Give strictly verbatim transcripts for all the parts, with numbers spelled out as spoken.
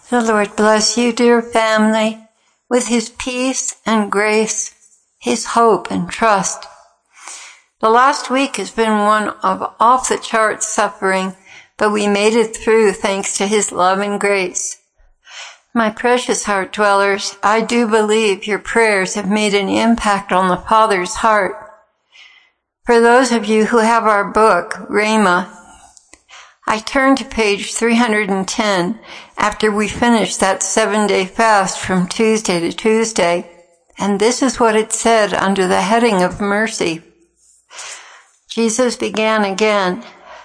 The Lord bless you, dear family, with His peace and grace, His hope and trust. The last week has been one of off-the-chart suffering, but we made it through thanks to His love and grace. My precious heart dwellers, I do believe your prayers have made an impact on the Father's heart. For those of you who have our book, Rhema, I turned to page three hundred ten after we finished that seven-day fast from Tuesday to Tuesday, and this is what it said under the heading of mercy. Jesus began again,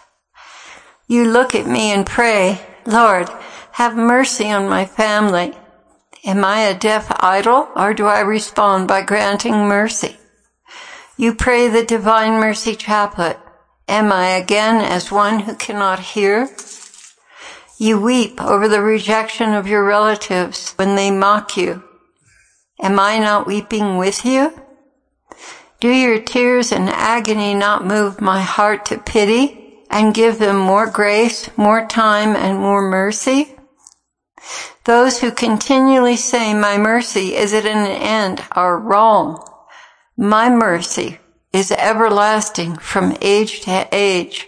"You look at me and pray, Lord, have mercy on my family. Am I a deaf idol, or do I respond by granting mercy? You pray the Divine Mercy Chaplet. Am I again as one who cannot hear? You weep over the rejection of your relatives when they mock you. Am I not weeping with you? Do your tears and agony not move my heart to pity and give them more grace, more time, and more mercy? Those who continually say my mercy is at an end are wrong. My mercy is everlasting from age to age."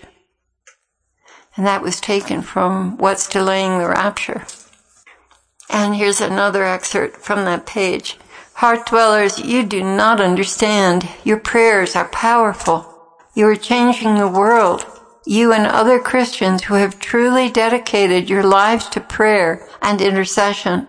And that was taken from What's Delaying the Rapture. And here's another excerpt from that page. "Heart dwellers, you do not understand. Your prayers are powerful. You are changing the world. You and other Christians who have truly dedicated your lives to prayer and intercession.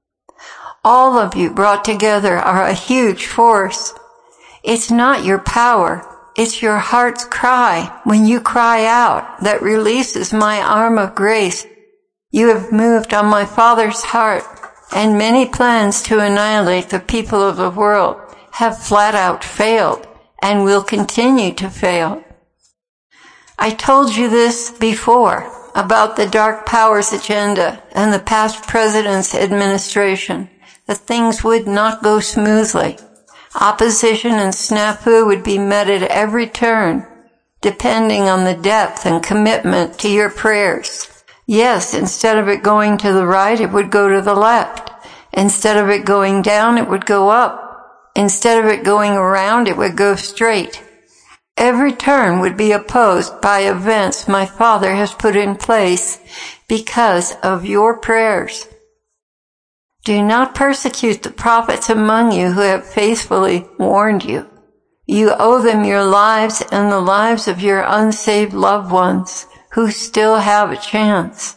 All of you brought together are a huge force. It's not your power. It's your heart's cry when you cry out that releases my arm of grace. You have moved on my Father's heart, and many plans to annihilate the people of the world have flat out failed and will continue to fail. I told you this before about the dark powers agenda and the past president's administration, that things would not go smoothly. Opposition and snafu would be met at every turn, depending on the depth and commitment to your prayers. Yes, instead of it going to the right, it would go to the left. Instead of it going down, it would go up. Instead of it going around, it would go straight. Every turn would be opposed by events my Father has put in place because of your prayers. Do not persecute the prophets among you who have faithfully warned you. You owe them your lives and the lives of your unsaved loved ones who still have a chance.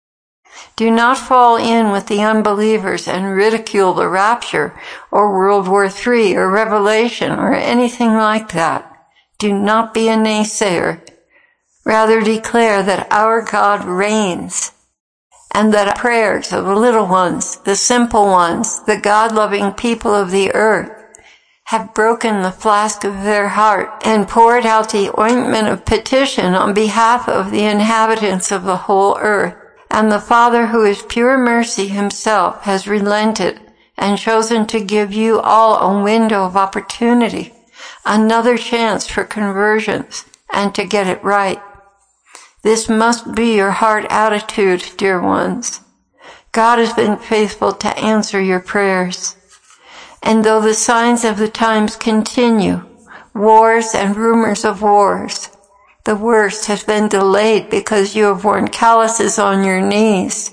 Do not fall in with the unbelievers and ridicule the rapture or World War Three or Revelation or anything like that. Do not be a naysayer. Rather declare that our God reigns, and that prayers of the little ones, the simple ones, the God-loving people of the earth, have broken the flask of their heart and poured out the ointment of petition on behalf of the inhabitants of the whole earth. And the Father, who is pure mercy Himself, has relented and chosen to give you all a window of opportunity, another chance for conversions, and to get it right. This must be your heart attitude, dear ones. God has been faithful to answer your prayers. And though the signs of the times continue, wars and rumors of wars, the worst has been delayed because you have worn calluses on your knees.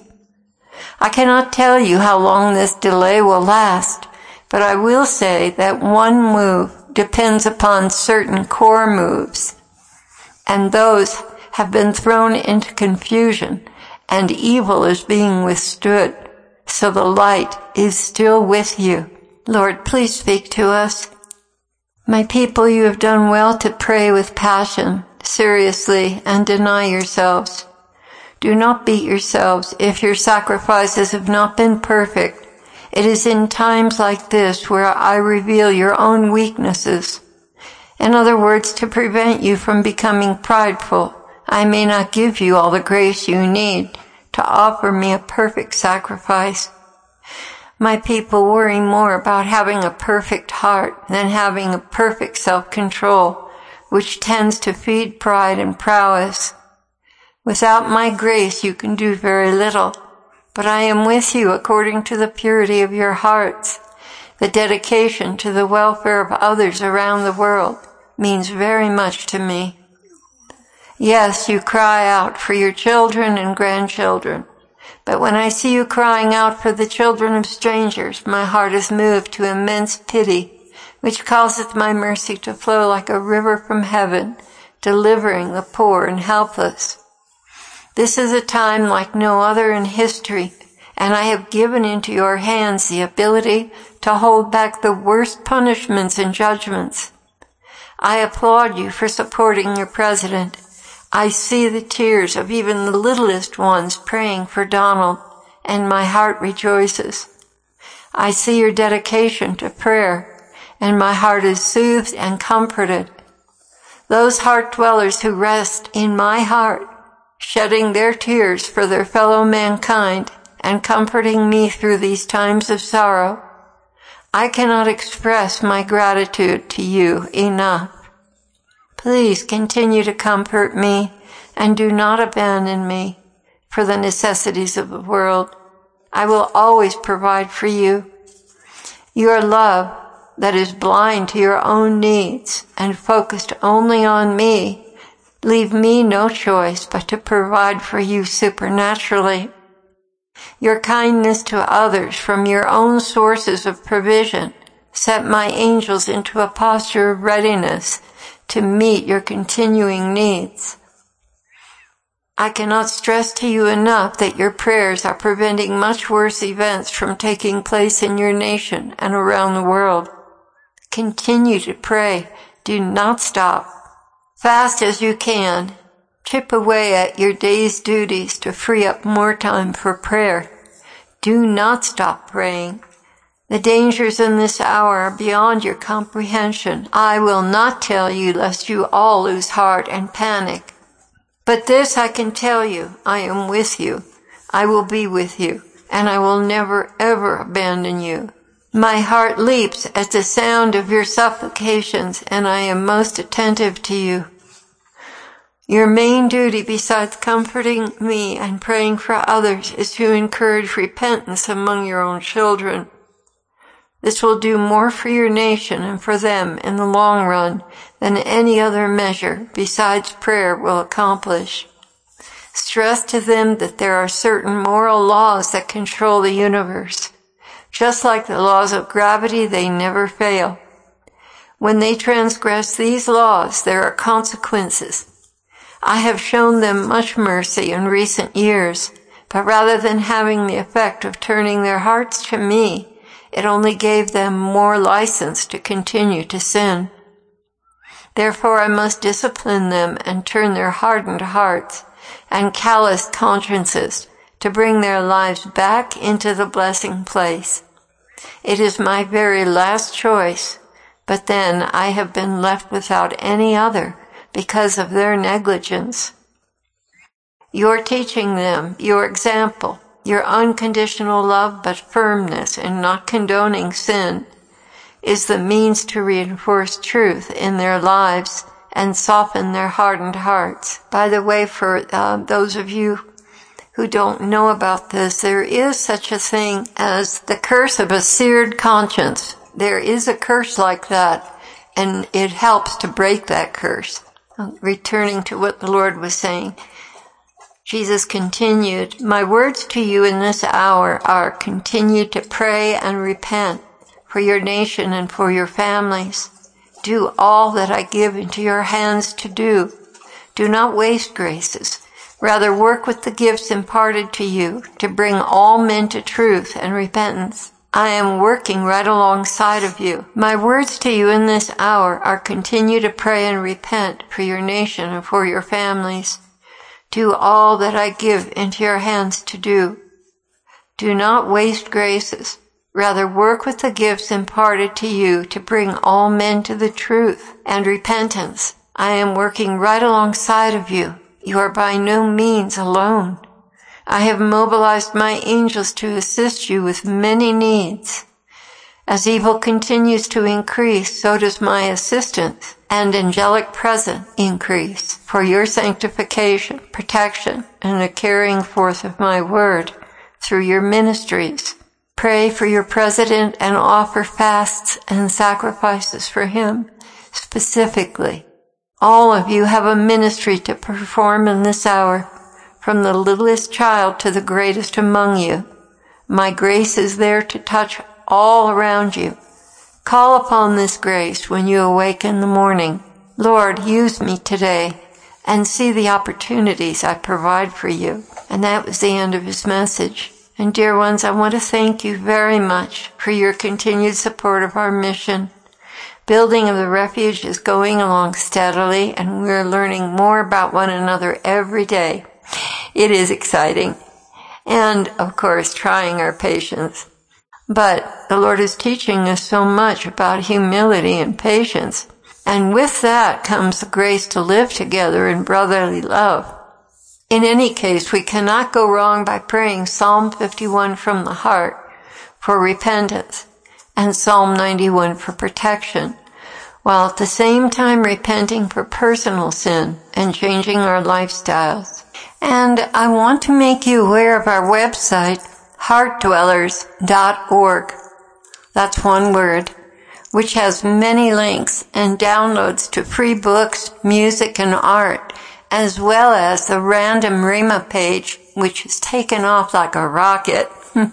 I cannot tell you how long this delay will last, but I will say that one move depends upon certain core moves, and those have been thrown into confusion, and evil is being withstood, so the light is still with you. Lord, please speak to us. My people, you have done well to pray with passion, seriously, and deny yourselves. Do not beat yourselves if your sacrifices have not been perfect. It is in times like this where I reveal your own weaknesses. In other words, to prevent you from becoming prideful, I may not give you all the grace you need to offer me a perfect sacrifice. My people worry more about having a perfect heart than having a perfect self-control, which tends to feed pride and prowess. Without my grace, you can do very little. but I am with you according to the purity of your hearts. The dedication to the welfare of others around the world means very much to me. Yes, you cry out for your children and grandchildren, but when I see you crying out for the children of strangers, my heart is moved to immense pity, which causeth my mercy to flow like a river from heaven, delivering the poor and helpless. This is a time like no other in history, and I have given into your hands the ability to hold back the worst punishments and judgments. I applaud you for supporting your president. I see the tears of even the littlest ones praying for Donald, and my heart rejoices. I see your dedication to prayer, and my heart is soothed and comforted. Those heart dwellers who rest in my heart, shedding their tears for their fellow mankind and comforting me through these times of sorrow, I cannot express my gratitude to you enough. Please continue to comfort me and do not abandon me for the necessities of the world. I will always provide for you. Your love that is blind to your own needs and focused only on me leave me no choice but to provide for you supernaturally. Your kindness to others from your own sources of provision set my angels into a posture of readiness to meet your continuing needs. I cannot stress to you enough that your prayers are preventing much worse events from taking place in your nation and around the world. Continue to pray. Do not stop. Fast as you can. Chip away at your day's duties to free up more time for prayer. Do not stop praying. The dangers in this hour are beyond your comprehension. I will not tell you lest you all lose heart and panic. But this I can tell you, I am with you. I will be with you, and I will never ever abandon you. My heart leaps at the sound of your supplications, and I am most attentive to you. Your main duty, besides comforting me and praying for others, is to encourage repentance among your own children. This will do more for your nation and for them in the long run than any other measure besides prayer will accomplish. Stress to them that there are certain moral laws that control the universe. Just like the laws of gravity, they never fail. When they transgress these laws, there are consequences. I have shown them much mercy in recent years, but rather than having the effect of turning their hearts to me, it only gave them more license to continue to sin. Therefore I must discipline them and turn their hardened hearts and calloused consciences to bring their lives back into the blessing place. It is my very last choice, but then I have been left without any other because of their negligence. Your teaching them, your example, your unconditional love but firmness in not condoning sin is the means to reinforce truth in their lives and soften their hardened hearts. By the way, for uh, those of you who don't know about this, there is such a thing as the curse of a seared conscience. There is a curse like that, and it helps to break that curse. Returning to what the Lord was saying, Jesus continued, "My words to you in this hour are continue to pray and repent for your nation and for your families. Do all that I give into your hands to do. Do not waste graces. Rather work with the gifts imparted to you to bring all men to truth and repentance. I am working right alongside of you. My words to you in this hour are continue to pray and repent for your nation and for your families. Do all that I give into your hands to do. Do not waste graces. Rather work with the gifts imparted to you to bring all men to the truth and repentance. I am working right alongside of you. You are by no means alone. I have mobilized my angels to assist you with many needs. As evil continues to increase, so does my assistance and angelic presence increase for your sanctification, protection, and the carrying forth of my word through your ministries. Pray for your president and offer fasts and sacrifices for him specifically. All of you have a ministry to perform in this hour, from the littlest child to the greatest among you. My grace is there to touch all around you. Call upon this grace when you awake in the morning. Lord, use me today and see the opportunities I provide for you. And that was the end of his message. And dear ones, I want to thank you very much for your continued support of our mission. Building of the refuge is going along steadily, and we're learning more about one another every day. It is exciting. And, of course, trying our patience. But the Lord is teaching us so much about humility and patience. And with that comes the grace to live together in brotherly love. In any case, we cannot go wrong by praying Psalm fifty-one from the heart for repentance and Psalm ninety-one for protection, while at the same time repenting for personal sin and changing our lifestyles. And I want to make you aware of our website, heart dwellers dot org. That's one word, which has many links and downloads to free books, music, and art, as well as the random Rhema page, which is taken off like a rocket.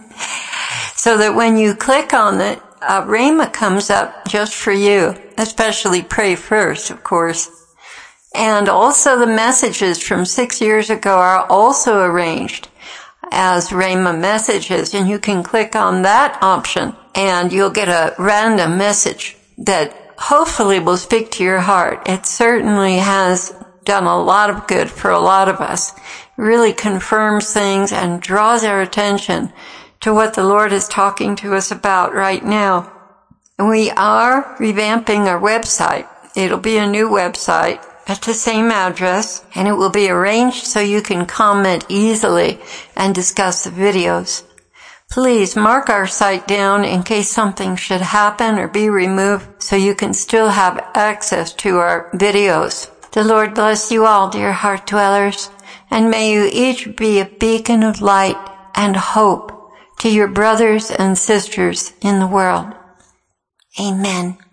So that when you click on it, uh, Rhema comes up just for you, especially pray first, of course. And also the messages from six years ago are also arranged as Rhema messages, and you can click on that option and you'll get a random message that hopefully will speak to your heart. It certainly has done a lot of good for a lot of us. It really confirms things and draws our attention to what the Lord is talking to us about right now. We are revamping our website. It'll be a new website at the same address, and it will be arranged so you can comment easily and discuss the videos. Please mark our site down in case something should happen or be removed so you can still have access to our videos. The Lord bless you all, dear heart dwellers, and may you each be a beacon of light and hope to your brothers and sisters in the world. Amen.